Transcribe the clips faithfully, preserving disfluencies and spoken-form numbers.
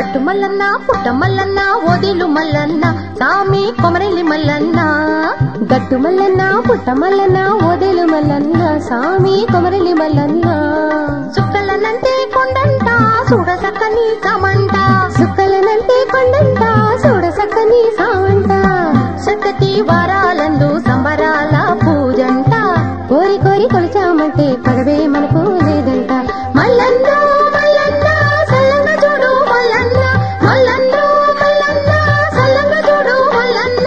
గట్టు మల్లన్న పుట్ట మల్లన్న ఓదేలు మల్లన్న సామి కొమరెల్లి మల్లన్న గట్టు మల్లన్న పుట్ట మల్లన్న ఓదేలు మల్లన్న సామి కొమరెల్లి మల్లన్న సుక్కలనంటే కొండంట చూడ సక్కని సమంట సుక్కలనంటే కొండంట చూడ సక్కని సామంట సక్కటి వారాలందు సంబరాల పూజంట కోరి కోరి కొలిచామంటే పదవే మనకు లేదంట మల్లన్న మల్లన్న సల్లంగా చూడు మల్లన్న మల్లన్న మల్లన్న సల్లంగా చూడు మల్లన్న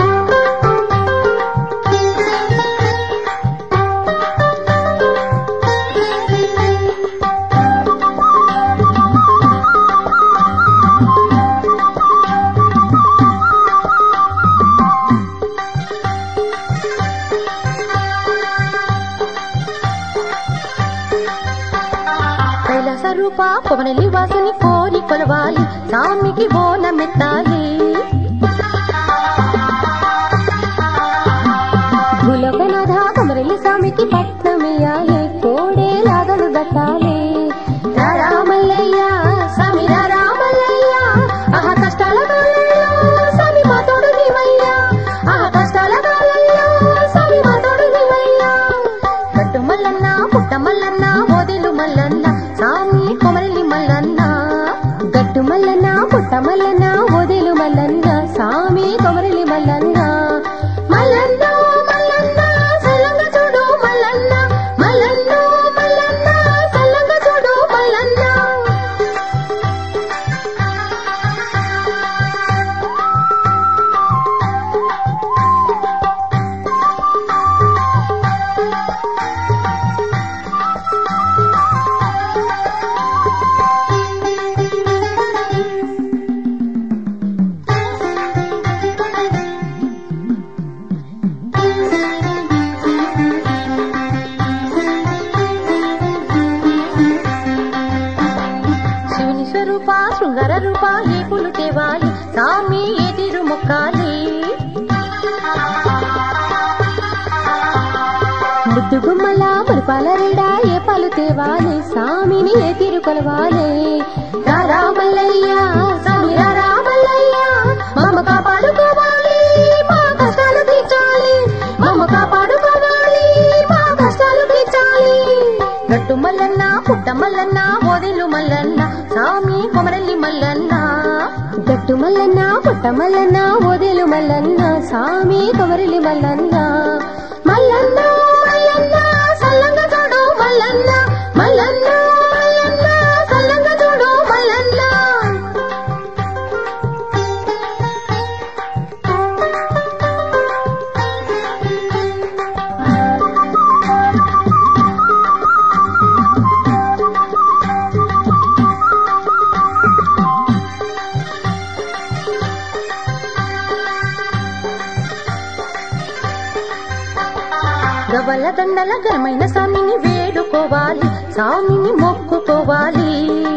కైలాస రూప కొమరెల్లి వాసుని కోరి కొలవాలి సామికి బోనమెత్తాలి భూలోకనాథ కొమరెల్లి స్వామికి పట్నమియాలి కోడేలాగలు దట్టాలి రామల్లయ్య స్వామి రామల్లయ్య ఆహ కష్టాల కాలంలో స్వామి మా తోడు నీవయ్యా ఆహ కష్టాల కాలంలో స్వామి మా తోడు నీవయ్యా గట్టు మల్లన్న పుట్ట మల్లన్న ఓదేలు మల్లన్న సామి కొమరెల్లి మల్లన్న గట్టు మల్లన్న పుట్ట మల్లన్న ఓదేలు మల్లన్న సామి కొమరెల్లి మల్లన్న మల్లన్న మల్లన్న సల్లంగా చూడు మల్లన్న మల్లన్న మల్లన్న సల్లంగా చూడు మల్లన్న శివుని స్వరూప శృంగార రూప ఏ పులు తేవాలి సామి ఏ తీరు మొక్కాలి ముద్దు గుమ్మల మురిపాల రీడా ఏ పాలు తేవాలి సామిని ఏ తీరు కొలవాలి రామల్లయ్య స్వామి రామల్లయ్య మమ్మ కాపాడుకోవాలి మా కష్టాలు తీర్చాలి మమ్మ కాపాడుకోవాలి మా కష్టాలు తీర్చాలి గట్టు మల్లన్న పుట్ట మల్లన్న ఓదేలు మల్లన్న సామి కొమరెల్లి మల్లన్న గట్టు మల్లన్న పుట్ట మల్లన్న ఓదేలు మల్లన్న సామి కొమరెల్లి మల్లన్న మల్లన్న మల్లన్న సల్లంగా చూడు మల్లన్న మల్లన్న మల్లన్న సల్లంగా చూడు మల్లన్న గవల దండల ఘనమైన స్వామిని వేడుకోవాలి స్వామిని మొక్కుకోవాలి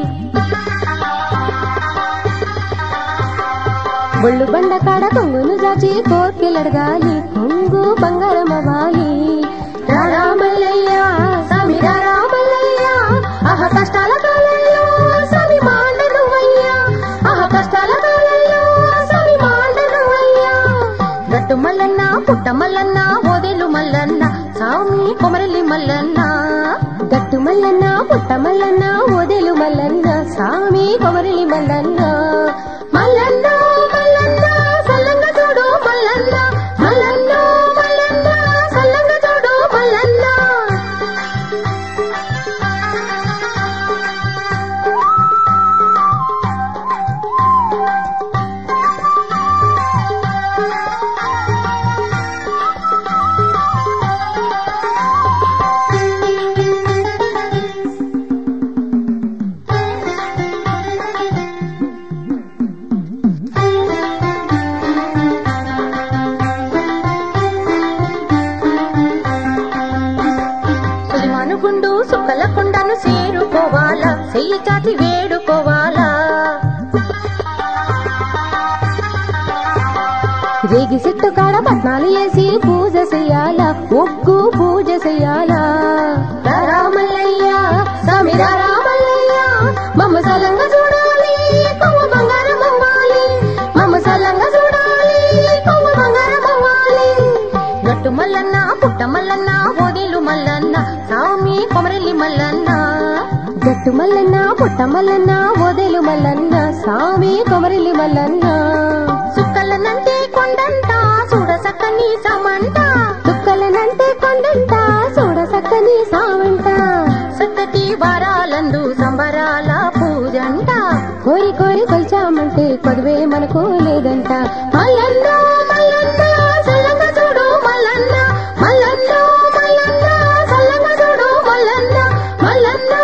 బొళ్ళు బండ కాడ కొంగును జాచి కోర్కెలడగాలి కొంగు బంగారం అవ్వాలి రామల్లయ్య స్వామి రామల్లయ్య ఆహ కష్టాల కాలంలో స్వామి మాండనువయ్యా ఆహ కష్టాల కాలంలో స్వామి మాండనువయ్యా గట్టు మల్లన్న పుట్ట మల్లన్న ఓదేలు మల్లన్న స్వామి కొమరెల్లి మల్లన్న గట్టు మల్లన్న పుట్ట మల్లన్న ఓదేలు మల్లన్న సామి కొమరెల్లి మల్లన్న మల్లన్న మల్లన్న సల్లంగా చూడు మల్లన్న మల్లన్న మల్లన్న సల్లంగా చూడు మల్లన్న గుండు సుక్కల కొండను చేరుకోవాలా చెయ్యి చాచి వేడుకోవాలా రేగి చెట్టు కాడ పట్నాలు వేసి పూజ చెయ్యాలా ఒగ్గు పూజ చెయ్యాలా రామల్లయ్య స్వామి రామల్లయ్య మమ్మ సలంగా చూడాలి గట్టు మల్లన్న పుట్ట మల్లన్న ఓదేలు మల్లన్న సామి కొమరిల్లి మల్లన్న సుక్కలనంటే కొండంట చూడ సక్కని సమంట దుక్కలనంటే కొండంట చూడ సక్కని సావంట సత్తటి వారాలందు సంబరాల పూజంట కోరి కోరి కొల్చామంటే కొదువే మనకు లేదంట మల్లన్న మల్లన్న సల్లంగా చూడు మల్లన్న మల్లన్న మల్లన్న సల్లంగా చూడు మల్లన్న మల్లన్న